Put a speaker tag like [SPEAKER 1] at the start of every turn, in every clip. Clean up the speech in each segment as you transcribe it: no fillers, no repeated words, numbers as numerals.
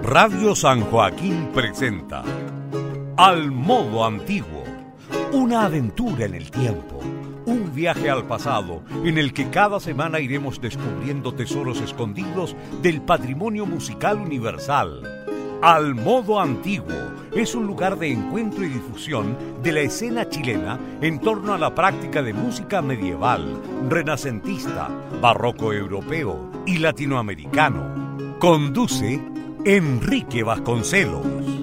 [SPEAKER 1] Radio San Joaquín presenta Al Modo Antiguo, una aventura en el tiempo, un viaje al pasado en el que cada semana iremos descubriendo tesoros escondidos del patrimonio musical universal. Al Modo Antiguo es un lugar de encuentro y difusión de la escena chilena en torno a la práctica de música medieval, renacentista, barroco europeo y latinoamericano. Conduce Enrique Vasconcelos.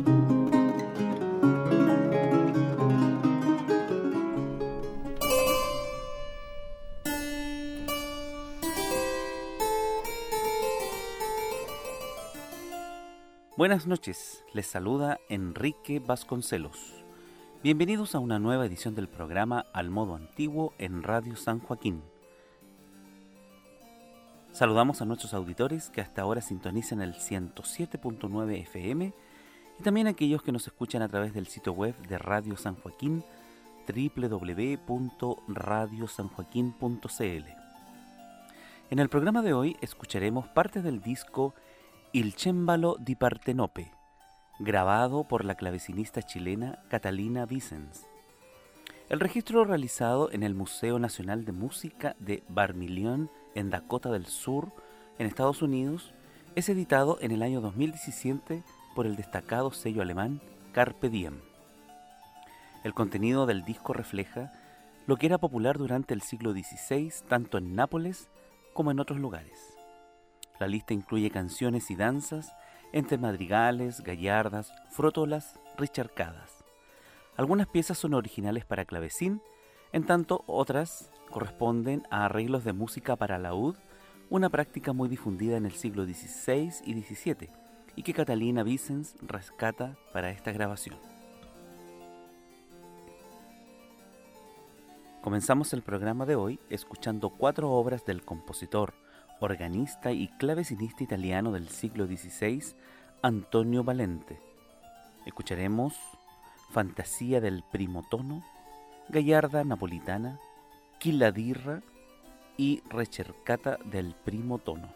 [SPEAKER 2] Buenas noches, les saluda Enrique Vasconcelos. Bienvenidos a una nueva edición del programa Al Modo Antiguo en Radio San Joaquín. Saludamos a nuestros auditores que hasta ahora sintonizan el 107.9 FM y también a aquellos que nos escuchan a través del sitio web de Radio San Joaquín, www.radiosanjoaquin.cl. En el programa de hoy escucharemos parte del disco Il Cembalo di Partenope, grabado por la clavecinista chilena Catalina Vicens. El registro realizado en el Museo Nacional de Música de Vermilion en Dakota del Sur, en Estados Unidos, es editado en el año 2017 por el destacado sello alemán Carpe Diem. El contenido del disco refleja lo que era popular durante el siglo XVI, tanto en Nápoles como en otros lugares. La lista incluye canciones y danzas entre madrigales, gallardas, frótolas, ricercadas. Algunas piezas son originales para clavecín, en tanto otras corresponden a arreglos de música para laúd, una práctica muy difundida en el siglo XVI y XVII, y que Catalina Vicens rescata para esta grabación. Comenzamos el programa de hoy escuchando 4 obras del compositor, organista y clavecinista italiano del siglo XVI, Antonio Valente. Escucharemos Fantasía del primo tono, Gallarda napolitana, Chiladirra y Ricercata del primo tono.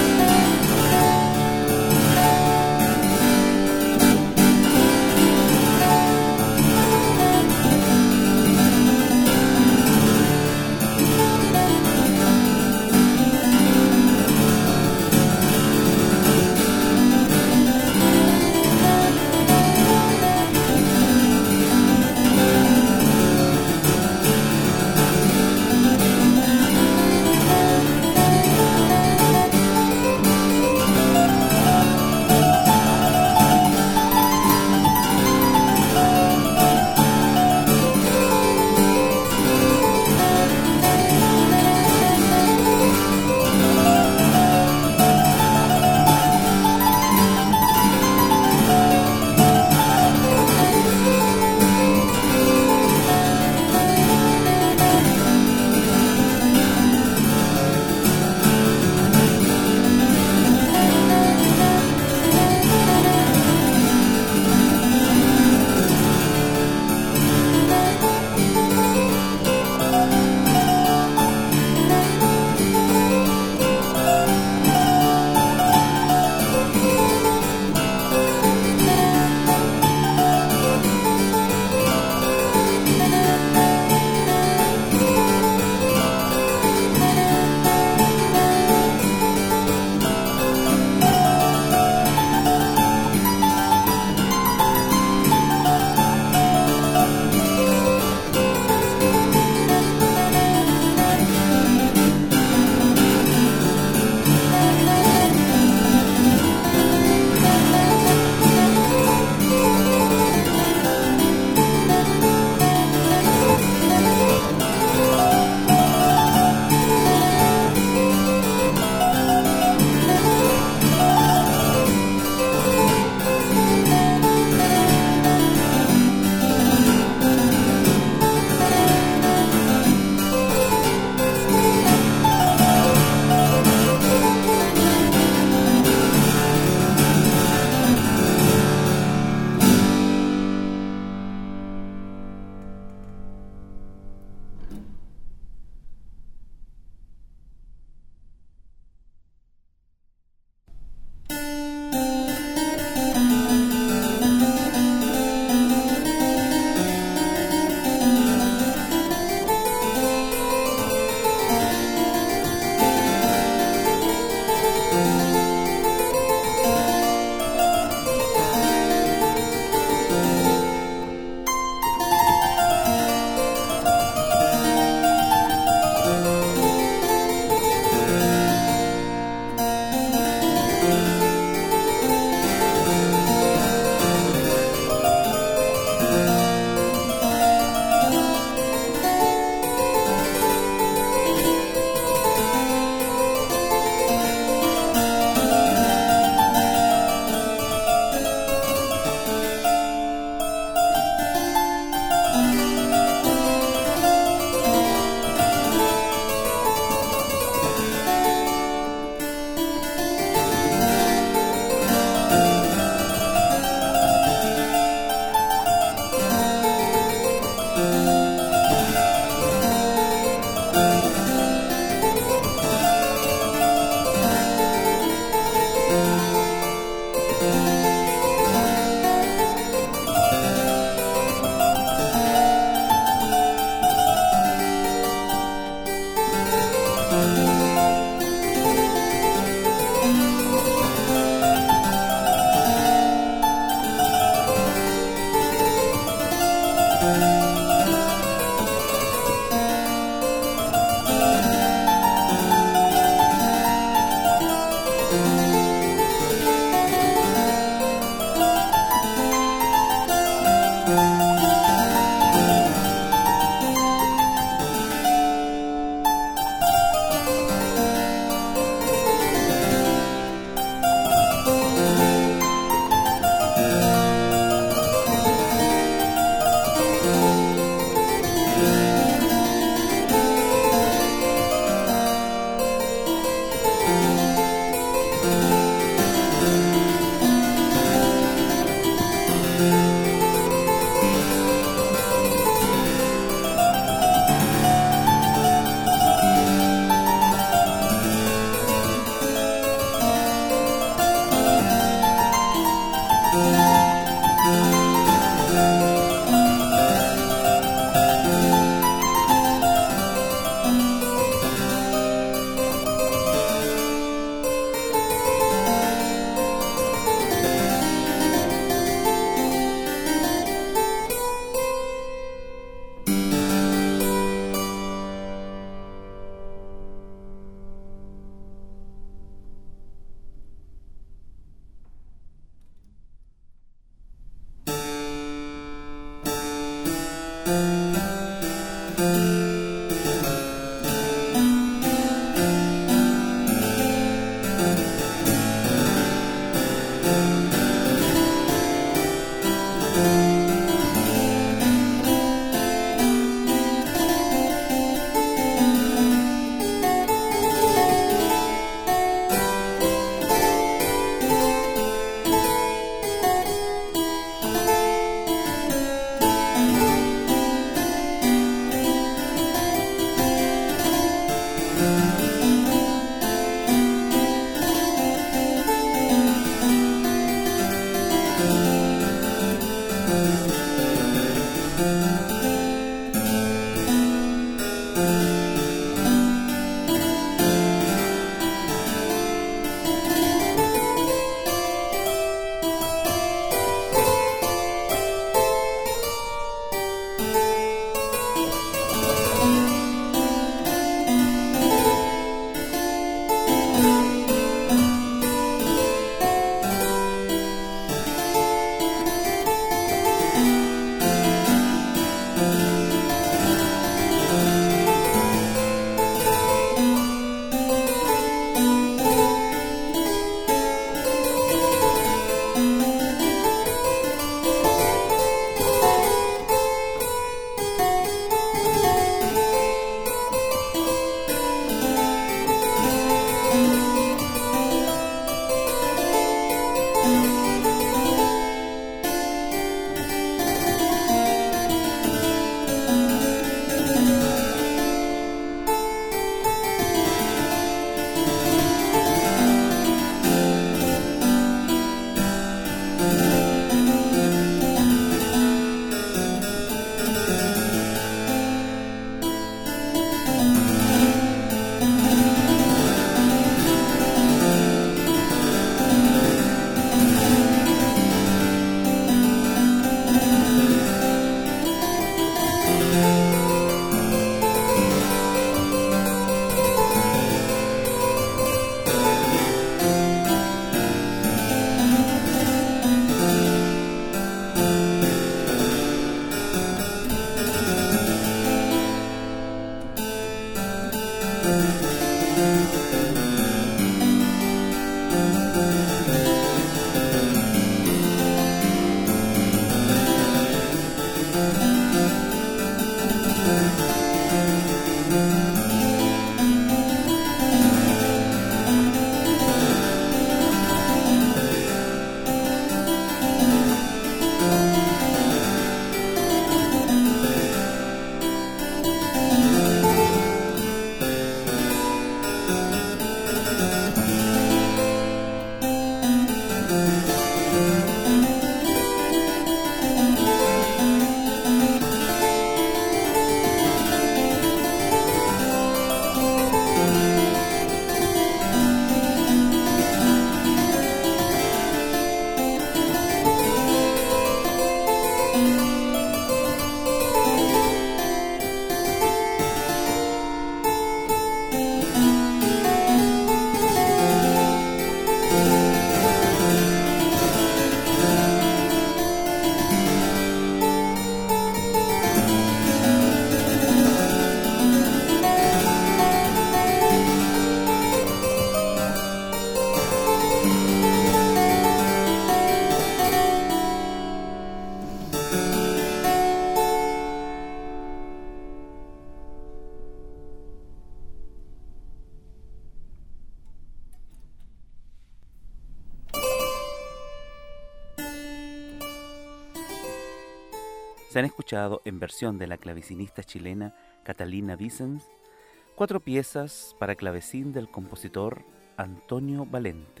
[SPEAKER 2] Se han escuchado en versión de la clavecinista chilena Catalina Vicens 4 piezas para clavecín del compositor Antonio Valente.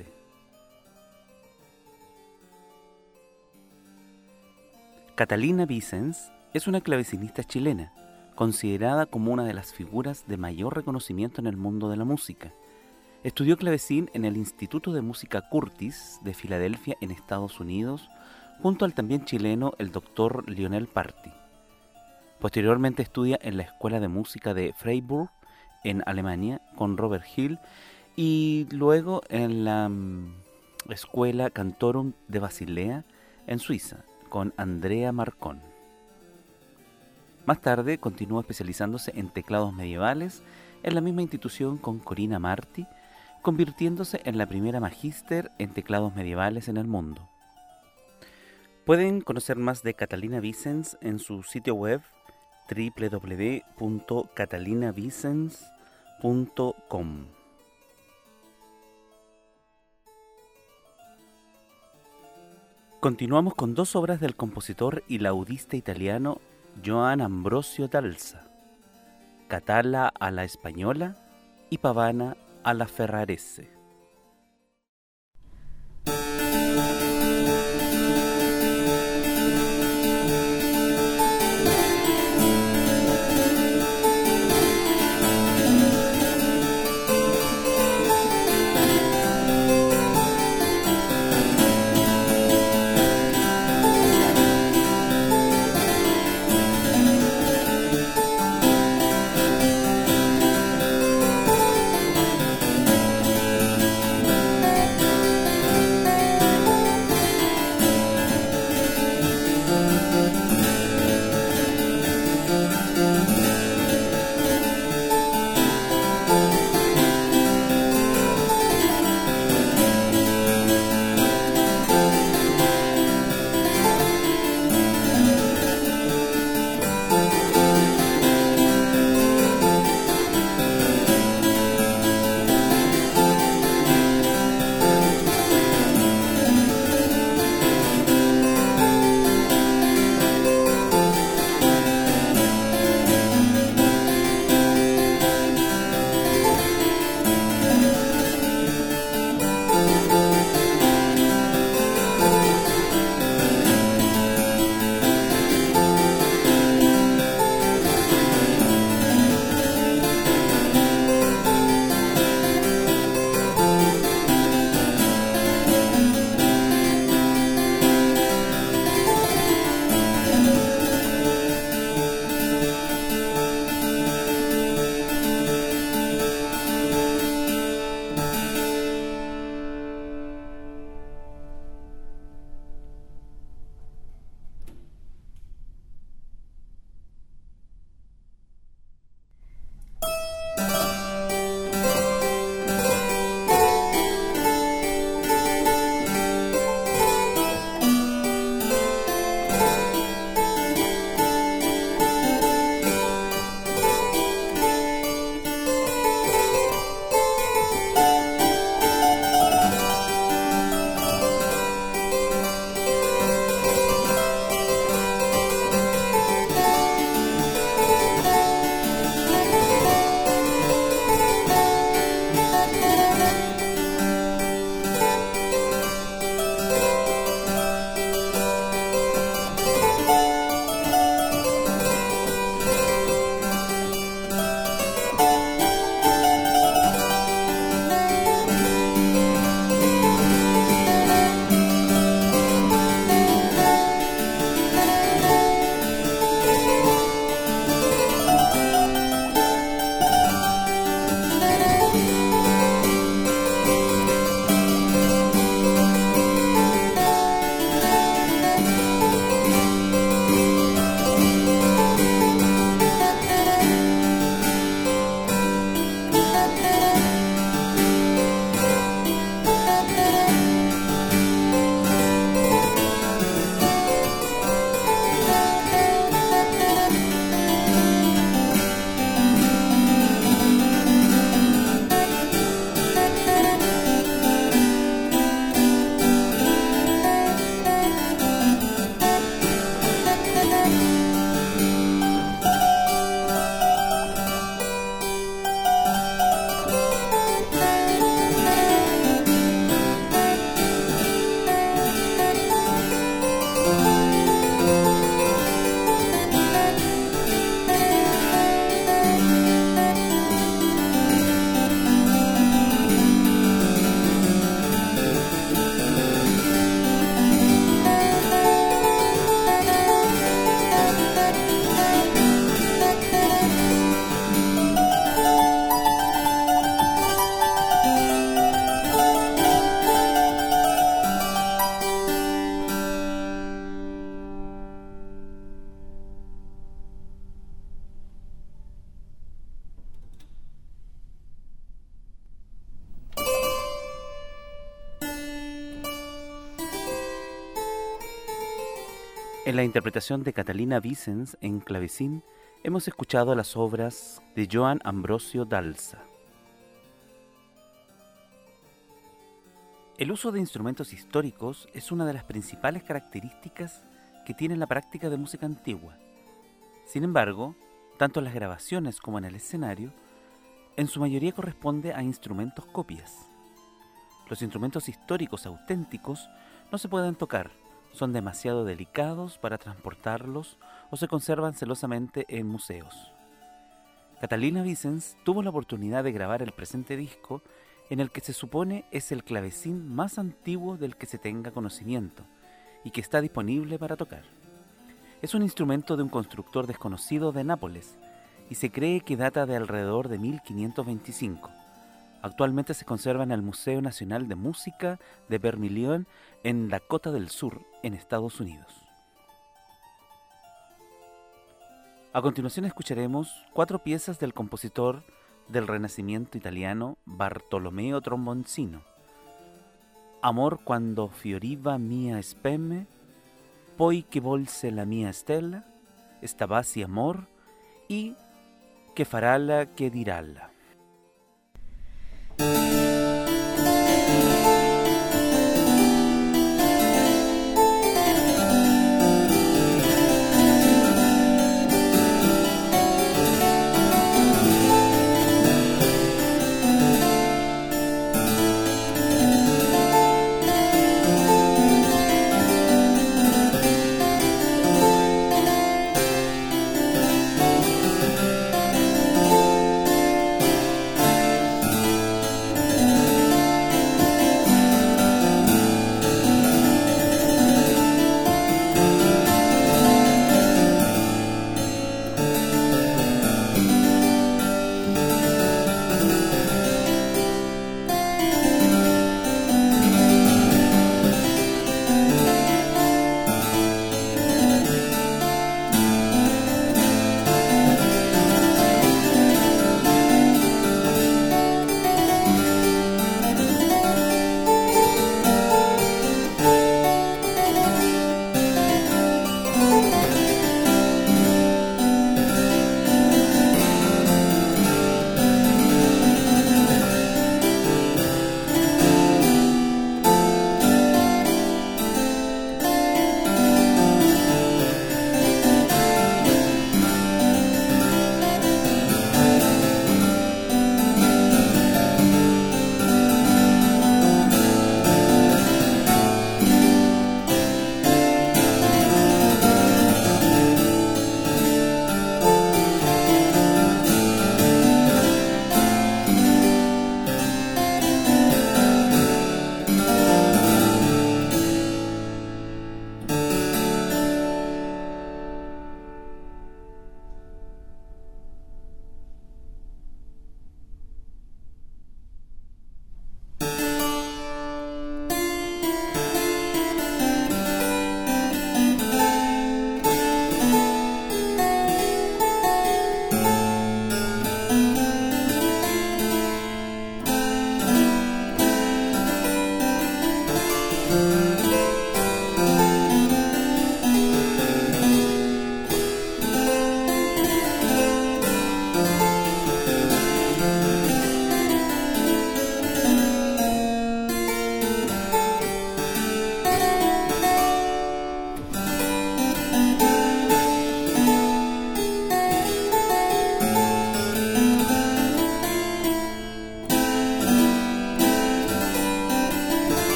[SPEAKER 2] Catalina Vicens es una clavecinista chilena, considerada como una de las figuras de mayor reconocimiento en el mundo de la música. Estudió clavecín en el Instituto de Música Curtis de Filadelfia, en Estados Unidos, junto al también chileno el Dr. Lionel Party. Posteriormente estudia en la Escuela de Música de Freiburg, en Alemania, con Robert Hill, y luego en la Escuela Cantorum de Basilea, en Suiza, con Andrea Marcón. Más tarde continuó especializándose en teclados medievales en la misma institución con Corina Marti, convirtiéndose en la primera magíster en teclados medievales en el mundo. Pueden conocer más de Catalina Vicens en su sitio web www.catalinavicens.com. Continuamos con 2 obras del compositor y laudista italiano Johann Ambrosio Dalza, Catala a la Española y Pavana a la Ferrarese. En la interpretación de Catalina Vicens en clavecín, hemos escuchado las obras de Johann Ambrosio Dalsa. El uso de instrumentos históricos es una de las principales características que tiene la práctica de música antigua. Sin embargo, tanto en las grabaciones como en el escenario, en su mayoría corresponde a instrumentos copias. Los instrumentos históricos auténticos no se pueden tocar, son demasiado delicados para transportarlos o se conservan celosamente en museos. Catalina Vicens tuvo la oportunidad de grabar el presente disco, en el que se supone es el clavecín más antiguo del que se tenga conocimiento y que está disponible para tocar. Es un instrumento de un constructor desconocido de Nápoles y se cree que data de alrededor de 1525. Actualmente se conserva en el Museo Nacional de Música de Vermilion en Dakota del Sur, en Estados Unidos. A continuación escucharemos 4 piezas del compositor del Renacimiento italiano Bartolomeo Tromboncino: Amor quando fioriva mia spemme, poi che volse la mia stella, stavasi amor y che faralla che diralla.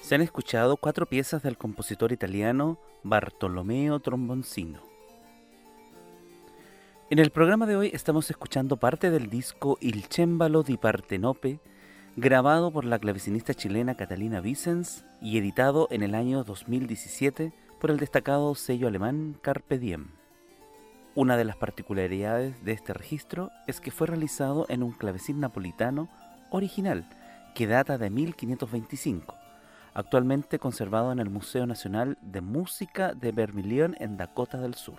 [SPEAKER 2] Se han escuchado 4 piezas del compositor italiano Bartolomeo Tromboncino. En el programa de hoy estamos escuchando parte del disco Il cembalo di Partenope, grabado por la clavecinista chilena Catalina Vicens y editado en el año 2017 por el destacado sello alemán Carpe Diem. Una de las particularidades de este registro es que fue realizado en un clavecín napolitano original que data de 1525, actualmente conservado en el Museo Nacional de Música de Vermilion en Dakota del Sur.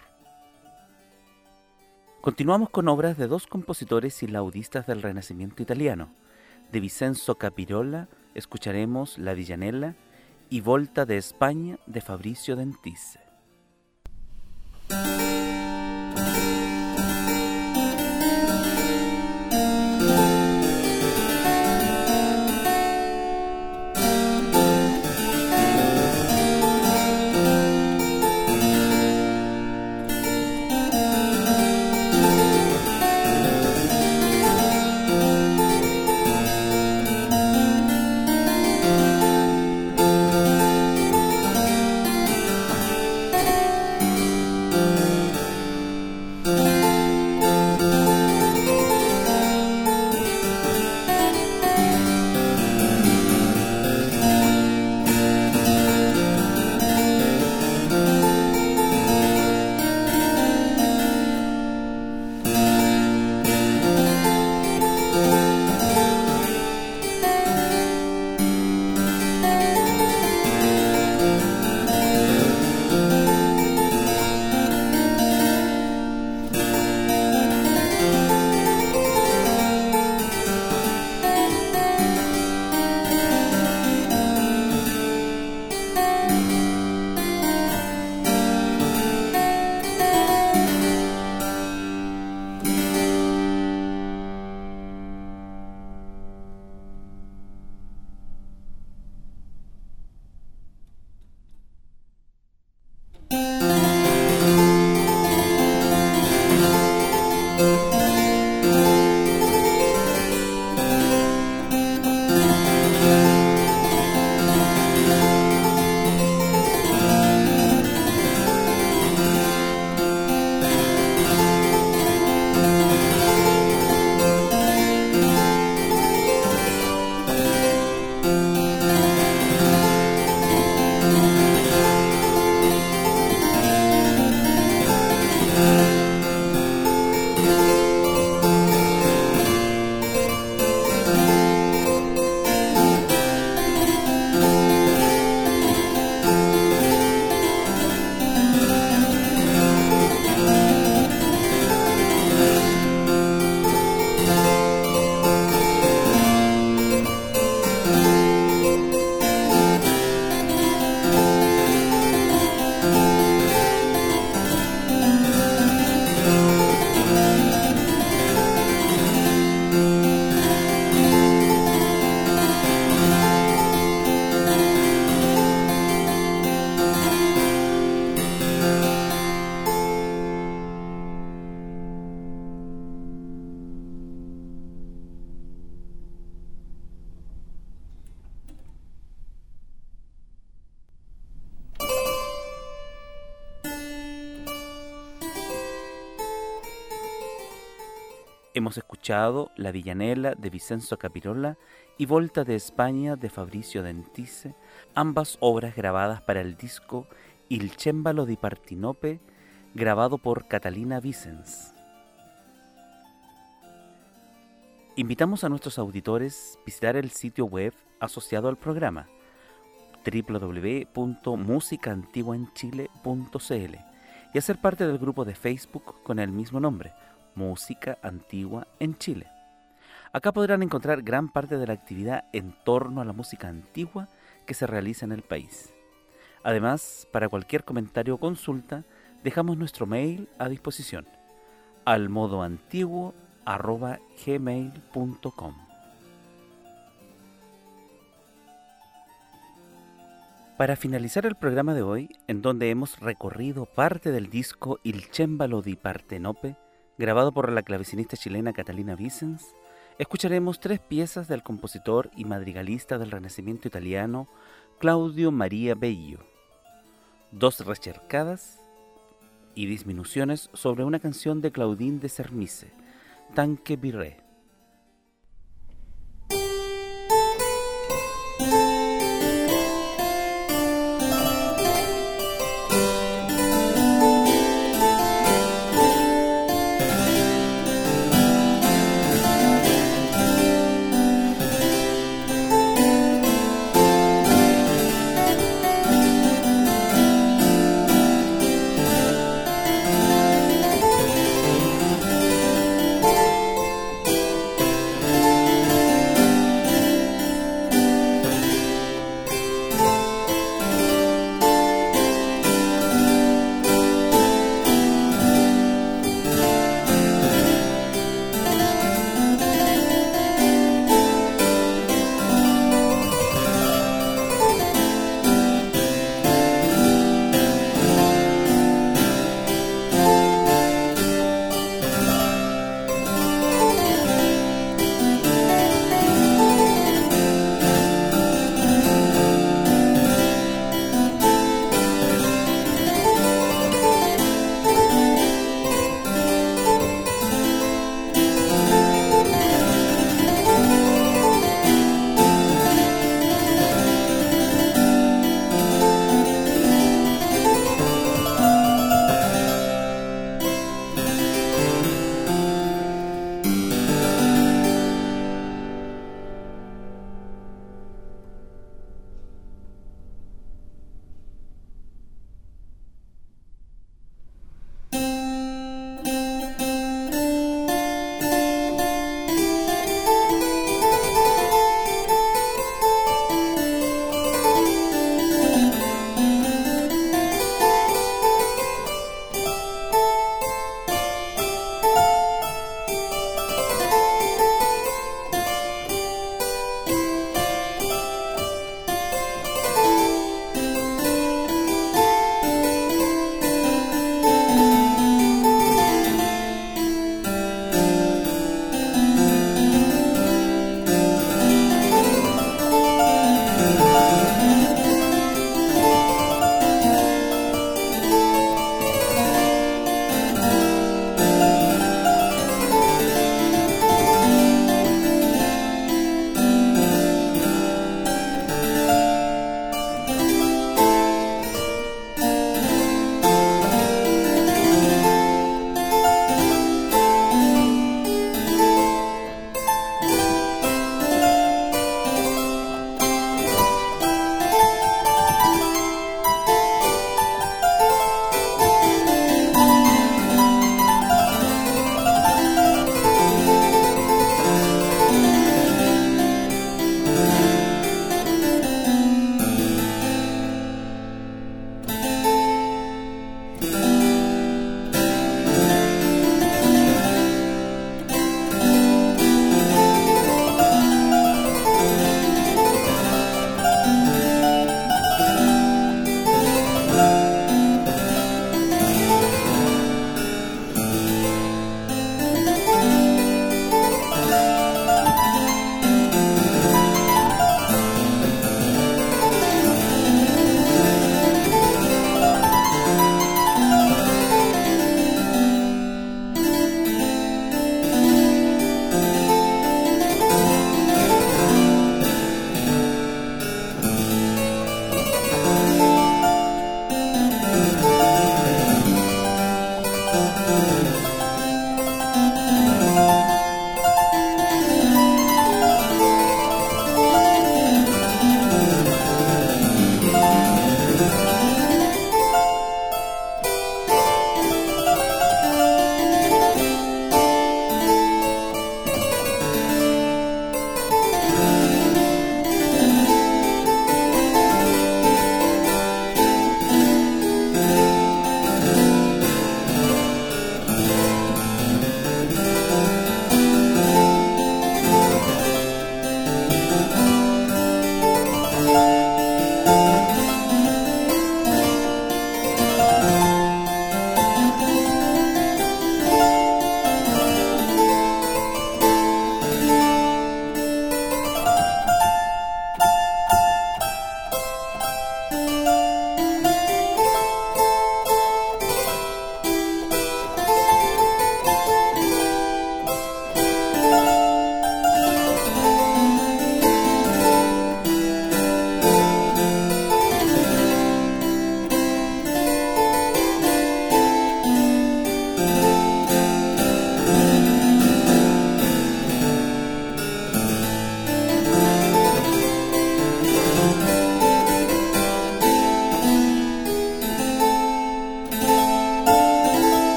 [SPEAKER 2] Continuamos con obras de 2 compositores y laudistas del Renacimiento italiano. De Vincenzo Capirola escucharemos La Villanella y Volta de España de Fabrizio Dentisse. Hemos escuchado La Villanella de Vincenzo Capirola y Volta de España de Fabrizio Dentisse, ambas obras grabadas para el disco Il cembalo di Partenope, grabado por Catalina Vicens. Invitamos a nuestros auditores a visitar el sitio web asociado al programa www.musicaantiguaenchile.cl y a ser parte del grupo de Facebook con el mismo nombre, Música Antigua en Chile. Acá podrán encontrar gran parte de la actividad en torno a la música antigua que se realiza en el país. Además, para cualquier comentario o consulta, dejamos nuestro mail a disposición, almodoantiguo@gmail.com. Para finalizar el programa de hoy, en donde hemos recorrido parte del disco Il cembalo di Partenope, grabado por la clavecinista chilena Catalina Vicens, escucharemos 3 piezas del compositor y madrigalista del Renacimiento italiano Claudio María Bello. Dos rechercadas y disminuciones sobre una canción de Claudine de Sermice, Tanque Viré.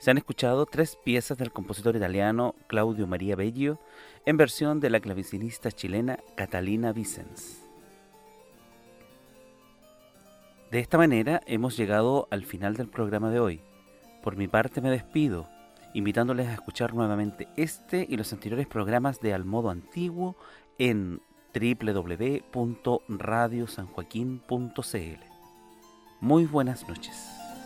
[SPEAKER 2] Se han escuchado 3 piezas del compositor italiano Claudio Maria Beggio en versión de la clavecinista chilena Catalina Vicens. De esta manera hemos llegado al final del programa de hoy. Por mi parte me despido, invitándoles a escuchar nuevamente este y los anteriores programas de Al Modo Antiguo en www.radiosanjoaquin.cl. Muy buenas noches.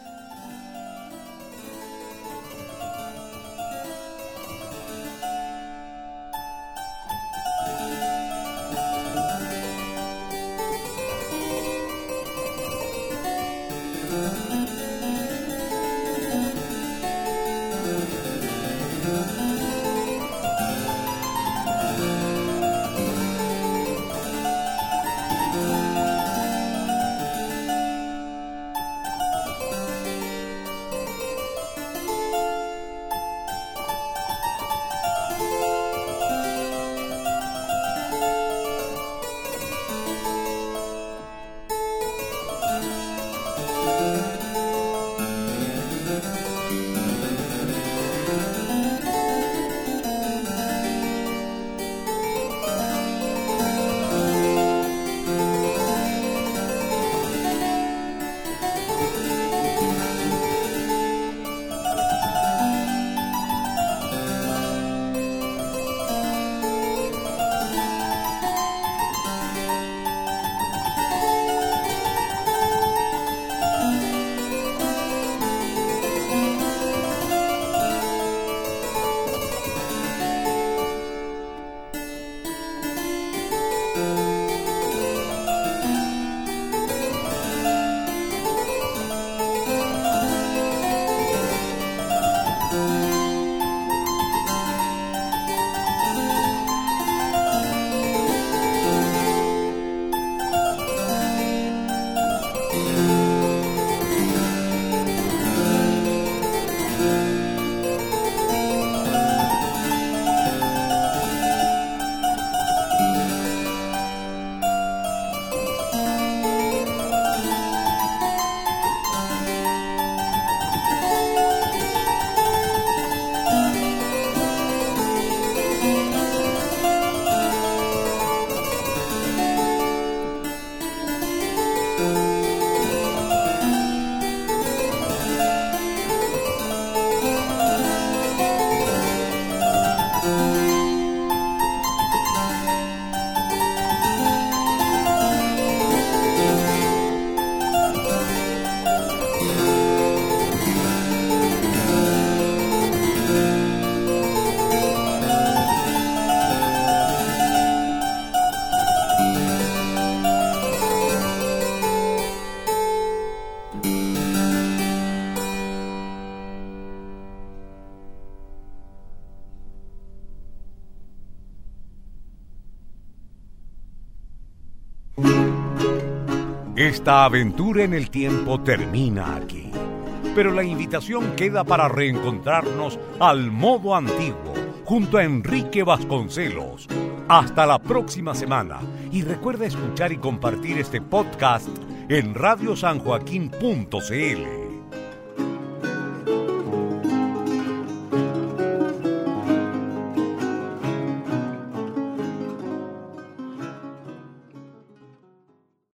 [SPEAKER 1] Esta aventura en el tiempo termina aquí, pero la invitación queda para reencontrarnos al modo antiguo, junto a Enrique Vasconcelos. Hasta la próxima semana, y recuerda escuchar y compartir este podcast en radiosanjoaquin.cl.